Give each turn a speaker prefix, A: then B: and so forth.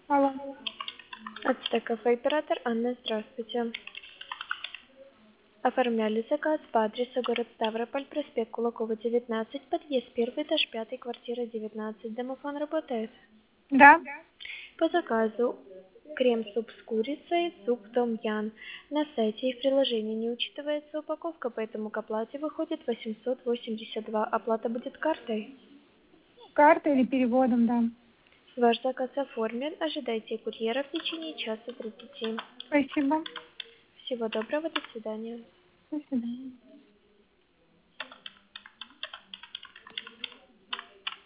A: Алло.
B: Ацтеков оператор Анна, здравствуйте. Оформляли заказ по адресу город Ставрополь, проспект Кулакова, 19, подъезд 1, этаж 5, квартира 19. Домофон работает?
A: Да?
B: По заказу крем-суп с курицей, суп том-ян. На сайте и в приложении не учитывается упаковка, поэтому к оплате выходит 882. Оплата будет картой.
A: Картой или переводом, да.
B: Ваш заказ оформлен. Ожидайте курьера в течение часа 30.
A: Спасибо.
B: Всего доброго, до свидания.
A: До свидания.